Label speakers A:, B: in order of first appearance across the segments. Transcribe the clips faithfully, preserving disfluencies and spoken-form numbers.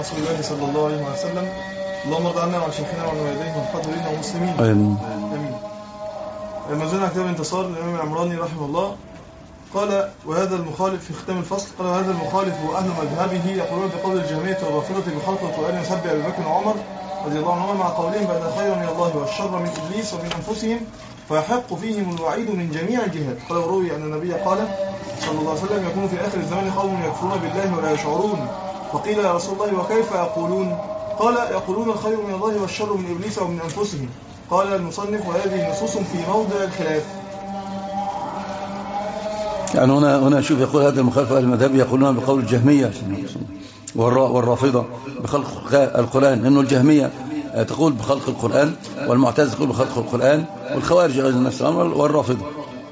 A: رسول الله صلى الله عليه وسلم. اللهم ارض عنا وعن شيخنا وعن والديه والحاضرين والمسلمين.
B: امين.
A: امين. لما زلنا كتاب الانتصار للامام العمراني رحمه الله، قال وهذا المخالف في ختام الفصل، قال وهذا المخالف واهل مذهبه يقولون بقول الجهمية والرافضة بخلق القرآن يسبح ابي بكر وعمر رضي الله عنهما مع قولهم بان الخير من الله والشر من ابليس ومن انفسهم فيحق فيهم الوعيد من جميع الجهات. قال وروي ان النبي قال صلى الله عليه وسلم يكون في اخر الزمان قوم يكفرون بالله ولا يشعرون، فقيل يا رسول الله وكيف يقولون؟ قال يقولون الخير من الله والشر من ابليس ومن انفسهم. قال المصنف وهذه نصوص في موضع الخلاف.
B: يعني هنا هنا شوف يقول هذا المخالف اهل المذهب يقولون بقول الجهمية والرافضة بخلق القرآن، لأنه الجهمية تقول بخلق القرآن والمعتزلة تقول بخلق القرآن والخوارج أيضا نفس الأمر والرافضة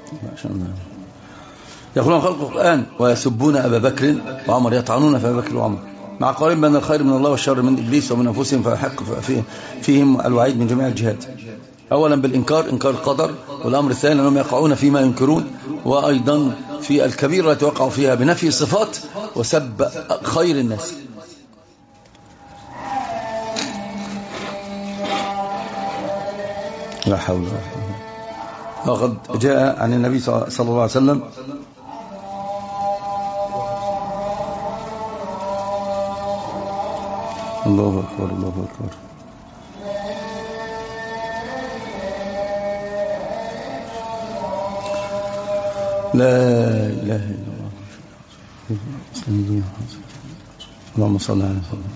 B: يقولون بخلق القرآن ويسبون أبا بكر وعمر، يطعنون في أبا بكر وعمر مع قولهم بأن الخير من الله والشر من إبليس ومن أنفسهم فيحق فيهم الوعيد من جميع الجهات. أولا بالإنكار، إنكار القدر، والأمر الثاني أنهم يقعون فيما ينكرون، وأيضا في الكبيرة التي وقعوا فيها بنفي الصفات وسب خير الناس. لا حول ولا قوة. وقد جاء عن النبي صلى الله عليه وسلم الله أكبر الله أكبر لا إله إلا الله اللهم صل على سيدنا.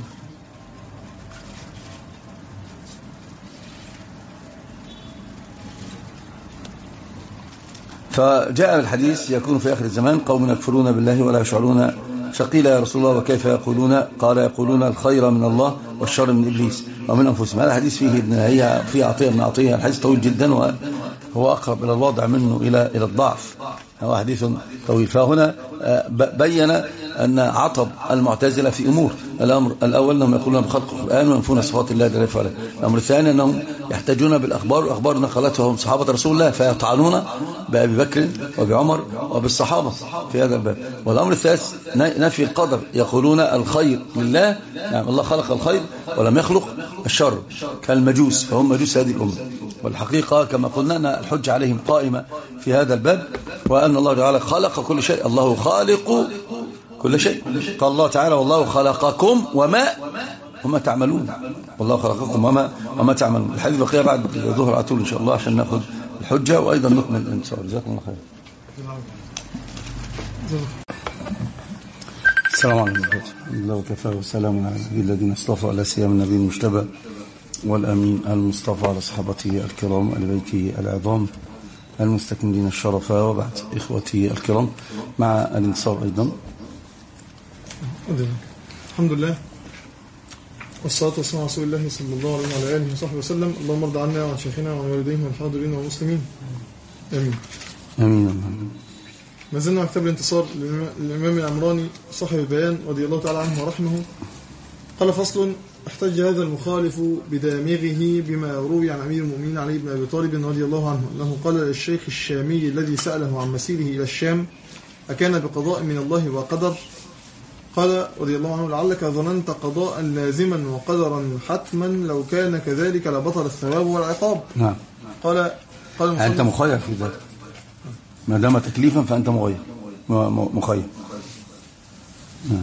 B: فجاء الحديث يكون في آخر الزمان قوم يكفرون بالله ولا يشعرون، فقيل يا رسول الله وكيف يقولون؟ قال يقولون الخير من الله والشر من إبليس ومن أنفسهم. هذا الحديث فيه ابن هي فيه عطية بن عطية، الحديث طويل جدا وهو أقرب إلى الوضع منه إلى إلى الضعف، هو حديث طويل. فهنا بين أن عطب المعتزلة في أمور: الأمر الأول أنهم يقولون بخلق القرآن وينفون صفات الله جل وعلا. الأمر الثاني أنهم يحتاجون بالأخبار، والأخبار نقلتهم صحابة رسول الله فيطعنون بأبي بكر وبعمر وبالصحابة في هذا الباب. والأمر الثالث نفي القدر، يقولون الخير لله، يعني الله خلق الخير ولم يخلق الشر كالمجوس، فهم مجوس هذه الأمة. والحقيقة كما قلنا أن الحجة عليهم قائمة في هذا الباب، وأن الله تعالى خلق كل شيء، الله خالق كل شيء. قال الله تعالى والله خلقكم وما وما تعملون، والله خلقكم وما وما تعملون. الحديث بقية بعد الظهر على طول إن شاء الله عشان نأخذ الحجة وأيضا نكمل إن شاء الله. جزاكم الله خير. السلام عليكم ورحمة الله وكفى وسلام على الذين اصطفى، لا سيما النبي المجتبى والأمين المصطفى على صحابته الكرام آل بيته العظام المستكملين الشرفاء. وبعد إخوتي الكرام مع الانتصار أيضا.
A: الحمد لله والصلاة والسلام على رسول الله صلى الله عليه وعلى آله وصحبه وسلم. اللهم ارض عنا وعن شيخنا وعن والديه والحاضرين والمسلمين. آمين
B: آمين.
A: ما زلنا مع كتاب الانتصار للإمام العمراني صاحب البيان رضي الله تعالى عنه ورحمه. قال فصل: احتج هذا المخالف بدامغه بما روي عن أمير المؤمنين علي بن أبي طالب رضي الله عنه أنه قال للشيخ الشامي الذي سأله عن مسيره إلى الشام: أكان بقضاء من الله وقدر؟ قال رضي الله عنه: لعلك ظننت قضاء لازما وقدرا حتما، لو كان كذلك لبطل الثواب والعقاب.
B: نعم.
A: قال قال
B: أنت مخير في ذلك، ما دام تكليفا فأنت مغير مخير. نعم.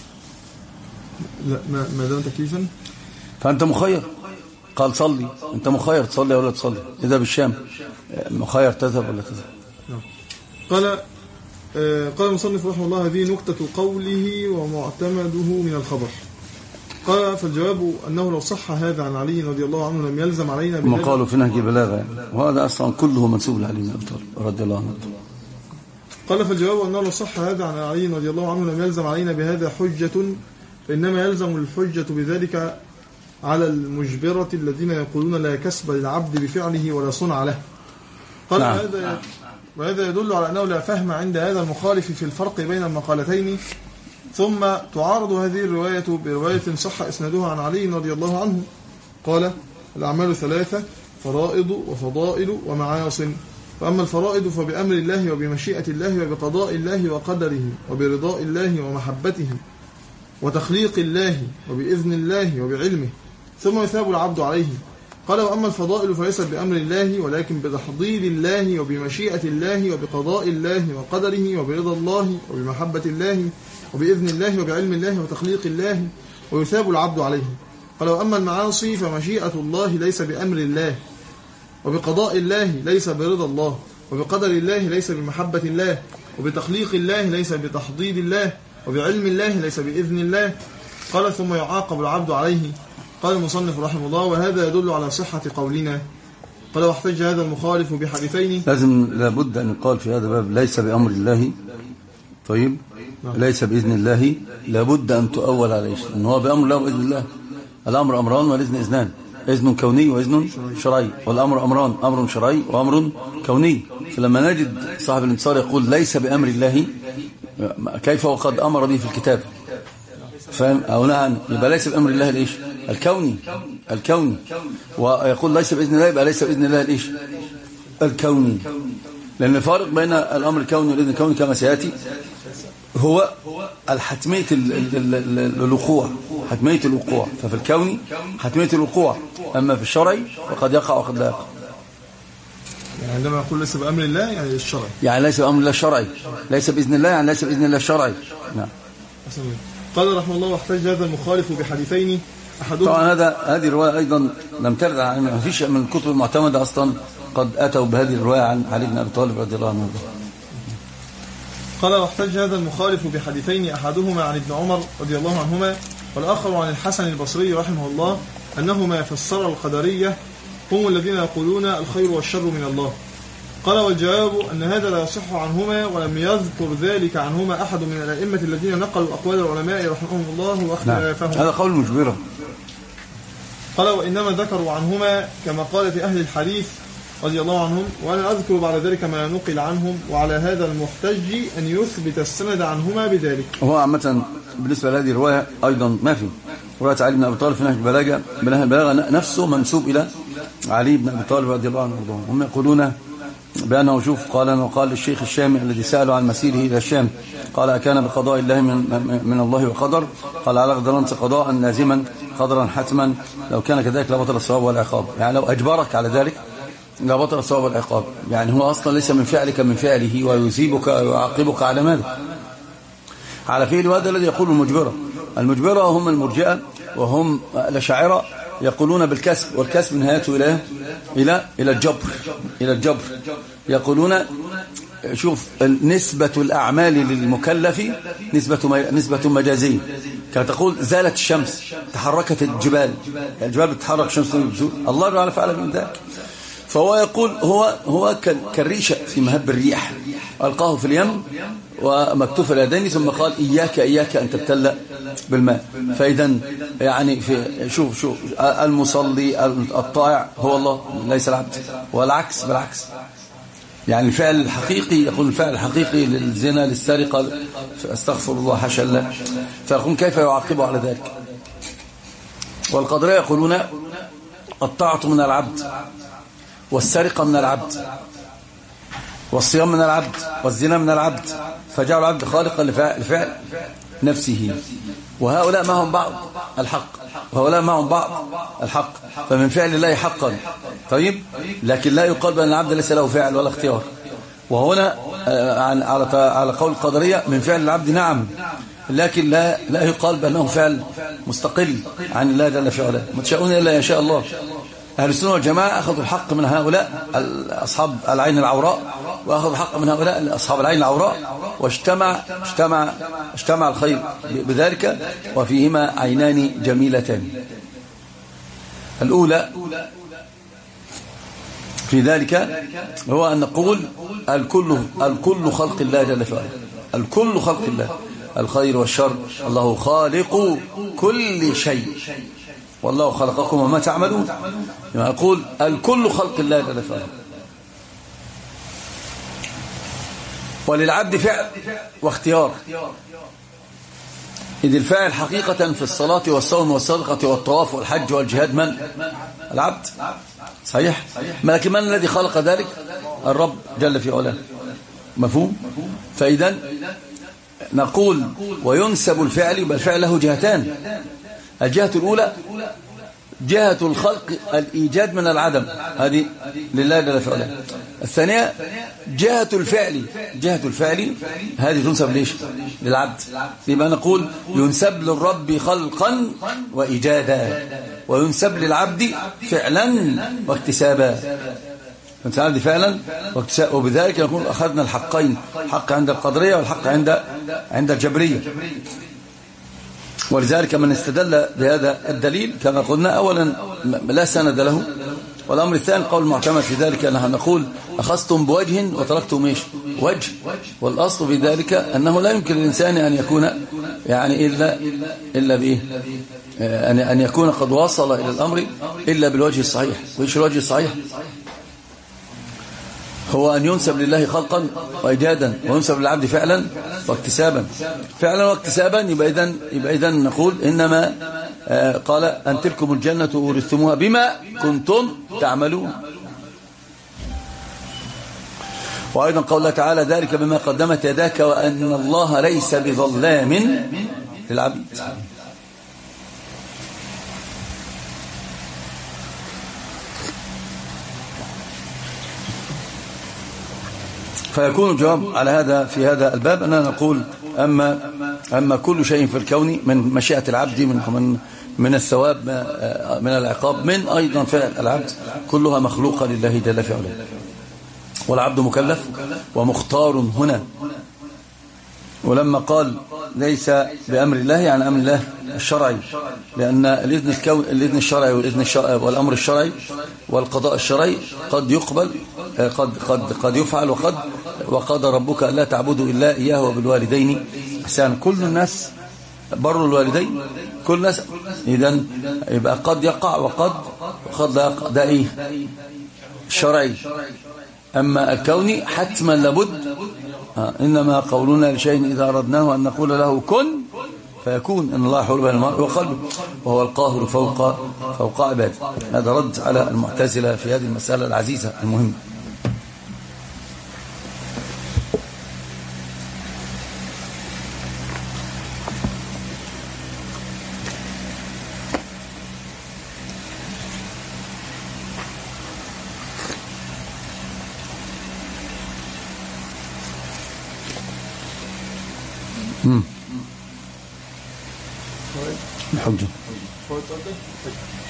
A: لا، ما دام تكليفا
B: فأنت مخير. قال صلي، أنت مخير تصلي ولا تصلي، إذا بالشام مخير تذهب ولا تذهب.
A: نعم. قال قال المصنف رحمه الله: هذه نكتة قوله ومعتمده من الخبر. قال فالجواب أنه لو صح هذا عن علي رضي الله عنه لم يلزم علينا
B: ما قالوا في نهج بلاغة، وهذا أصلا كله منسوب لعلي بن أبي طالب رضي الله عنه.
A: قال فالجواب أنه لو صح هذا عن علي رضي الله عنه لم يلزم علينا بهذا حجة، فإنما يلزم الحجة بذلك على المجبرة الذين يقولون لا كسب للعبد بفعله ولا صنع له. قال نعم. هذا وهذا يدل على أنه لا فهم عند هذا المخالف في الفرق بين المقالتين. ثم تعارض هذه الرواية برواية صح إسنادها عن علي رضي الله عنه قال: الأعمال ثلاثة: فرائض وفضائل ومعاصٍ. فأما الفرائض فبأمر الله وبمشيئة الله وبقضاء الله وقدره وبرضاء الله ومحبته، وتخليق الله وبإذن الله وبعلمه، ثم يثاب العبد عليه. قال: وأما الفضائل فليست بأمر الله، ولكن بتحضير الله وبمشيئة الله وبقضاء الله وقدره وبرضا الله وبمحبة الله وبإذن الله وبعلم الله وتخليق الله، ويثاب العبد عليه. قال: وأما المعاصي فمشيئة الله ليس بأمر الله، وبقضاء الله ليس برضا الله، وبقدر الله ليس بمحبة الله، وبتخليق الله ليس بتحضير الله، وبعلم الله ليس بإذن الله. قال: ثم يعاقب العبد عليه. قال المصنف رحمه الله: وهذا يدل على صحة قولنا. قال: واحتج هذا المخالف بحديثين.
B: لازم لابد أن يقال في هذا الباب ليس بأمر الله، طيب، ليس بإذن الله، لابد أن تؤول عليه، إن هو بأمر الله وإذن الله. الأمر أمران والإذن إذنان، إذن كوني وإذن شرعي، والأمر أمران، أمر شرعي وأمر كوني. فلما نجد صاحب الانتصار يقول ليس بأمر الله، كيف وقد أمر به في الكتاب؟ فاهم أو نعم؟ يبقى ليس بأمر الله الإيش؟ الكوني، الكوني. ويقول ليس بإذن الله، يبقى ليس بإذن الله الإيش؟ الكوني. لأن الفارق بين الأمر الكوني والإذن الكوني كما سيأتي هو الحتمية الوقوع، حتمية الوقوع. ففي الكوني حتمية الوقوع، أما في الشرعي فقد يقع وقد لا يقع.
A: يعني عندما يقول ليس بأمر الله يعني الشرعي،
B: يعني ليس بأمر الله الشرعي، ليس بإذن الله يعني ليس بإذن الله الشرعي. نعم.
A: قال رحمه الله: واحتج هذا المخالف بحديثين أحدهما.
B: طبعا هذا هذه الرواية أيضا لم ترد عن، ما فيش من الكتب المعتمدة أصلا قد أتوا بهذه الرواية عن علي بن أبي طالب رضي الله عنه.
A: قال: واحتج هذا المخالف بحديثين أحدهما عن ابن عمر رضي الله عنهما، والآخر عن الحسن البصري رحمه الله، أنهما فسر القدرية هم الذين يقولون الخير والشر من الله. قال: والجواب أن هذا لا يصح عنهما، ولم يذكر ذلك عنهما أحد من الأئمة الذين نقلوا أقوال العلماء رحمهم الله واختلافهم.
B: نعم. هذا قول مجبرة.
A: قال: وإنما ذكروا عنهما كما قال في أهل الحديث رضي الله عنهم، وأنا أذكر بعد ذلك ما نقل عنهم، وعلى هذا المحتج أن يثبت السند عنهما بذلك.
B: هو عامة بالنسبة لهذه الرواية أيضا ما في رواية علي بن أبي طالب في نهج البلاغة، بنهج البلاغة نفسه منسوب إلى علي بن أبي طالب رضي الله عنه. هم يقولون بأنه شوف قال وقال للشيخ الشامي الذي سأله عن مسيره إلى الشام، قال: أكان بقضاء الله من, من الله وقدر؟ قال: على قدر أنت قضاء لازما قدرا حتما، لو كان كذلك لبطل الثواب والعقاب. يعني لو أجبرك على ذلك لبطل الثواب والعقاب. يعني هو أصلا ليس من فعلك من فعله، ويثيبك ويعاقبك على ماذا؟ على فعل. وهذا الذي يقول المجبرة. المجبرة هم المرجئة وهم الأشاعرة، يقولون بالكسب، والكسب نهايته إلى إلى إلى الجبر، إلى الجبر. يقولون شوف نسبة الأعمال للمكلف نسبة نسبة مجازية. كما تقول زالت الشمس، تحركت الجبال، الجبال بتتحرك، الشمس بتزول، الله تعالى فعل من ذلك. فهو يقول هو هو كالريشة في مهب الريح، ألقاه في اليم ومكتوف اليدين، ثم قال: إياك إياك أن تبتل بالماء. فإذا يعني في شوف شوف المصلي الطائع هو الله ليس العبد، والعكس بالعكس. يعني الفعل الحقيقي، يقول الفعل الحقيقي للزنا للسرقة، استغفر الله حاشا الله، فيقول كيف يعاقبه على ذلك؟ والقدرية يقولون الطاعة من العبد، والسرقة من العبد، والصيام من العبد، والزنا من العبد، فجعل العبد خالقا لفعل نفسه. وهؤلاء معهم بعض الحق، وهؤلاء معهم بعض الحق، فمن فعل الله حقا. طيب، لكن لا يقال بأن العبد ليس له فعل ولا اختيار. وهنا على قول القدرية من فعل العبد نعم، لكن لا لا يقال بأنه فعل مستقل عن الله جل في علاه. ما تشاءون إلا إن شاء الله. أهل السنة والجماعة أخذوا الحق من هؤلاء أصحاب العين العوراء، وأخذوا الحق من هؤلاء أصحاب العين العوراء، واجتمع اجتمع اجتمع الخير بذلك، وفيهما عينان جميلتان. الأولى في ذلك هو أن نقول الكل الكل خلق الله جل في علاه، الكل خلق الله، الخير والشر، الله خالق كل شيء، والله خلقكم وما تعملون. يعني أقول الكل خلق الله جل في علاه. وللعبد فعل واختيار، إذ الفاعل حقيقة في الصلاة والصوم والصدقة والطواف والحج والجهاد من؟ العبد، صحيح؟ لكن من الذي خلق ذلك؟ الرب جل في علاه. مفهوم؟ فإذا نقول وينسب الفعل، يبقى الفعل له جهتان. الجهة الأولى جهة الخلق الإيجاد من العدم، هذه لله جل في علاه. الثانية جهة الفعل، جهة الفعل هذه تنسب ليش؟ للعبد. يبقى نقول ينسب للرب خلقا وإيجادا، وينسب للعبد فعلا واكتسابا. ينسب للعبد فعلا واكتسابا، وبذلك نقول أخذنا الحقين، حق عند القدرية والحق عند عند الجبرية. ولذلك من استدل بهذا الدليل كما قلنا أولا لا سند له، والأمر الثاني قول المعتمد في ذلك أنها نقول أخذتم بوجه وتركتم إيش؟ وجه. والأصل في ذلك أنه لا يمكن للإنسان أن يكون يعني إلا إلا بإيه؟ أن يكون قد وصل إلى الأمر إلا بالوجه الصحيح. وإيش الوجه الصحيح؟ هو أن ينسب لله خلقا وإيجادا، وينسب للعبد فعلا واكتسابا. فعلا واكتسابا يبقى إذن يبقى إذن نقول إنما آه قال أن تلكم الجنة ورثتموها بما كنتم تعملون. وأيضا قول الله تعالى ذلك بما قدمت يداك وأن الله ليس بظلام للعبيد. فيكون الجواب على هذا في هذا الباب أننا نقول أما أما كل شيء في الكون من مشيئة العبد، من من من الثواب، من العقاب، من أيضا فعل العبد، كلها مخلوقة لله جل في علاه. والعبد مكلف ومختار هنا. ولما قال ليس بأمر الله يعني أمر الله الشرعي، لأن الإذن الكون الإذن الشرعي والإذن الشرعي والأمر الشرعي والقضاء الشرعي قد يقبل قد قد قد يفعل، وقد وقضى ربك ألا تعبدوا إلا إياه وبالوالدين إحسانا. كل الناس بر الوالدين، كل الناس، إذن يبقى قد يقع وقد وقد لا يقع. ده إيه؟ الشرعي. أما الكوني حتما لابد، إنما قولنا لشيء إذا أردناه أن نقول له كن فيكون. إن الله حول بين المرء وقلبه وهو القاهر فوق فوق عباده. هذا رد على المعتزلة في هذه المسألة العزيزة المهمة. امم الحجة